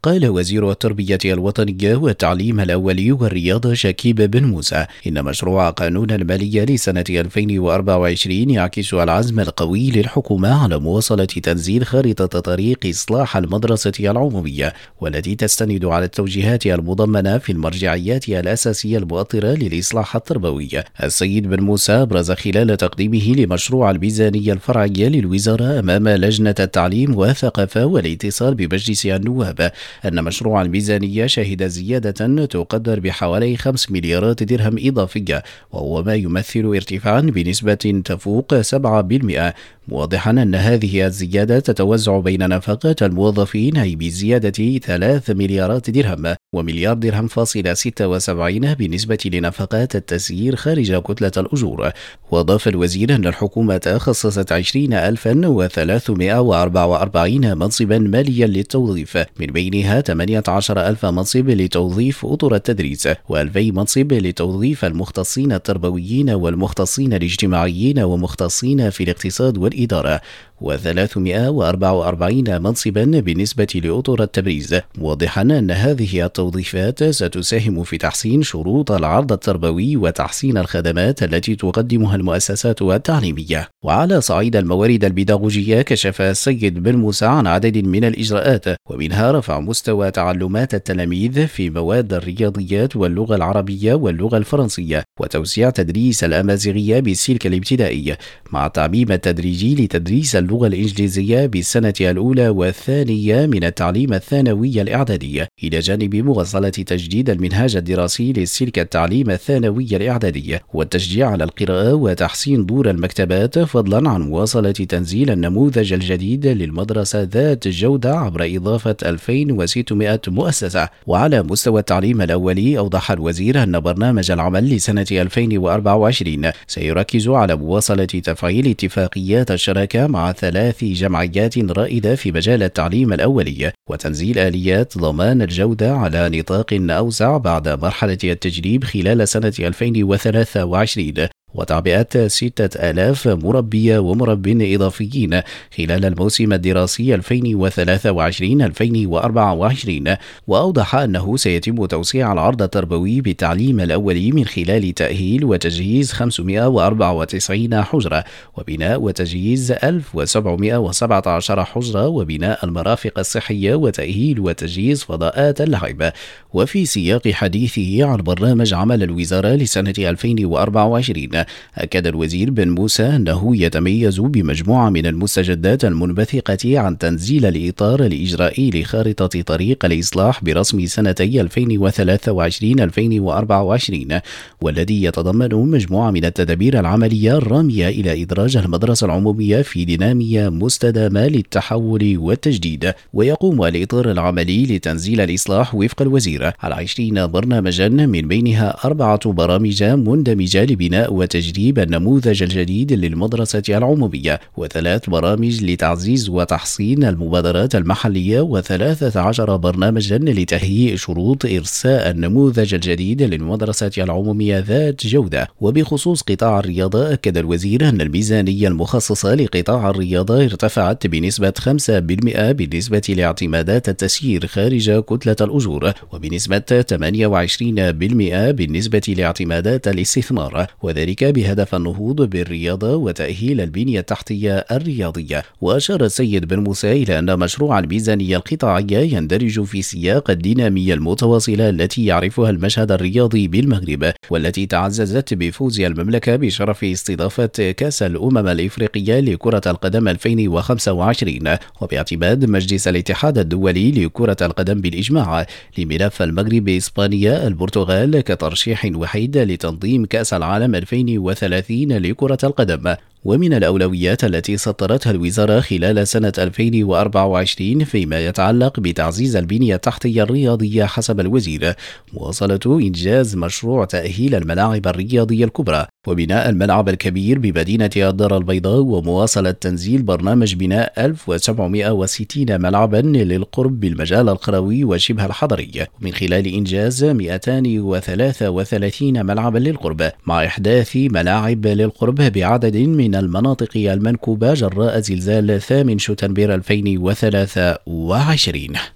قال وزير التربية الوطنية والتعليم الأولي والرياضة شكيب بن موسى إن مشروع قانون المالية لسنة 2024 يعكس العزم القوي للحكومة على مواصلة تنزيل خارطة طريق إصلاح المدرسة العمومية، والتي تستند على التوجيهات المضمنة في المرجعيات الأساسية المؤطرة للإصلاح التربوي. السيد بن موسى أبرز خلال تقديمه لمشروع الميزانية الفرعية للوزارة أمام لجنة التعليم والثقافة والاتصال بمجلس النواب أن مشروع الميزانية شهد زيادة تقدر بحوالي 5 مليارات درهم إضافية، وهو ما يمثل ارتفاعا بنسبة تفوق 7%، موضحا أن هذه الزيادة تتوزع بين نفقات الموظفين أي بزيادة 3 مليارات درهم ومليار درهم فاصل 76 بالنسبة لنفقات التسيير خارج كتلة الأجور. وأضاف الوزير أن الحكومة خصصت 20,344 منصبا ماليا للتوظيف، من بينها 18,000 منصب لتوظيف أطر التدريس، و2000 منصب لتوظيف المختصين التربويين والمختصين الاجتماعيين ومختصين في الاقتصاد والإدارة، و344 منصبا بالنسبة لأطر التبريز، موضحا أن هذه التوظيفات ستساهم في تحسين شروط العرض التربوي وتحسين الخدمات التي تقدمها المؤسسات التعليمية. وعلى صعيد الموارد البيداغوجية كشف السيد بن موسى عن عدد من الإجراءات، ومنها رفع مستوى تعلمات التلاميذ في مواد الرياضيات واللغة العربية واللغة الفرنسية، وتوسيع تدريس الأمازيغية بالسلك الابتدائي، مع التعميم التدريجي لتدريس اللغة الإنجليزية بالسنة الأولى والثانية من التعليم الثانوي الإعدادي، إلى جانب مواصلة تجديد المنهاج الدراسي للسلك التعليم الثانوي الإعدادي، والتشجيع على القراءة وتحسين دور المكتبات، فضلا عن مواصلة تنزيل النموذج الجديد للمدرسة ذات الجودة عبر إضافة 2600 مؤسسة. وعلى مستوى التعليم الأولي، أوضح الوزير أن برنامج العمل لسنة 2024 سيركز على مواصلة تفعيل اتفاقيات الشراكة مع 3 جمعيات رائدة في مجال التعليم الأولي، وتنزيل آليات ضمان الجودة على نطاق أوسع بعد مرحلة التجريب خلال سنة 2023، وتعبئة 6,000 مربية ومرب إضافيين خلال الموسم الدراسي 2023-2024. وأوضح أنه سيتم توسيع العرض التربوي بالتعليم الأولي من خلال تأهيل وتجهيز 594 حجرة، وبناء وتجهيز 1717 حجرة، وبناء المرافق الصحية، وتأهيل وتجهيز فضاءات اللعب. وفي سياق حديثه عن برنامج عمل الوزارة لسنة 2024، أكد الوزير بن موسى أنه يتميز بمجموعة من المستجدات المنبثقة عن تنزيل الإطار الإجرائي لخارطة طريق الإصلاح برسم سنتي 2023-2024، والذي يتضمن مجموعة من التدابير العملية الرامية إلى إدراج المدرسة العمومية في دينامية مستدامة للتحول والتجديد. ويقوم الإطار العملي لتنزيل الإصلاح وفق الوزير على 20 برنامجا، من بينها 4 برامج مندمجة لبناء وتجريب النموذج الجديد للمدرسة العمومية، و3 برامج لتعزيز وتحسين المبادرات المحلية، و13 برنامجا لتهيئ شروط إرساء النموذج الجديد للمدرسة العمومية ذات جودة. وبخصوص قطاع الرياضة، أكد الوزير أن الميزانية المخصصة لقطاع الرياضة ارتفعت بنسبة 5% بالنسبة لاعتمادات التسيير خارج كتلة الأجور، وبنسبة 28% بالنسبة لاعتمادات الاستثمار، وذلك بهدف النهوض بالرياضة وتأهيل البنية التحتية الرياضية. وأشار السيد بن موسى إلى أن مشروع الميزانية القطاعية يندرج في سياق الدينامية المتواصلة التي يعرفها المشهد الرياضي بالمغرب، والتي تعززت بفوز المملكة بشرف استضافة كأس الأمم الإفريقية لكرة القدم 2025، وباعتماد مجلس الاتحاد الدولي لكرة القدم بالإجماع لملف المغرب، إسبانيا، البرتغال كترشيح وحيد لتنظيم كأس العالم 2030 لكرة القدم. ومن الأولويات التي سطرتها الوزارة خلال سنة 2024 فيما يتعلق بتعزيز البنية التحتية الرياضية حسب الوزير مواصلة إنجاز مشروع تأهيل الملاعب الرياضية الكبرى، وبناء الملعب الكبير بمدينة الدار البيضاء، ومواصلة تنزيل برنامج بناء 1760 ملعبا للقرب بالمجال القروي وشبه الحضري، من خلال إنجاز 233 ملعبا للقرب، مع إحداث ملاعب للقرب بعدد من المناطق المنكوبة جراء زلزال 8 شتنبر 2023.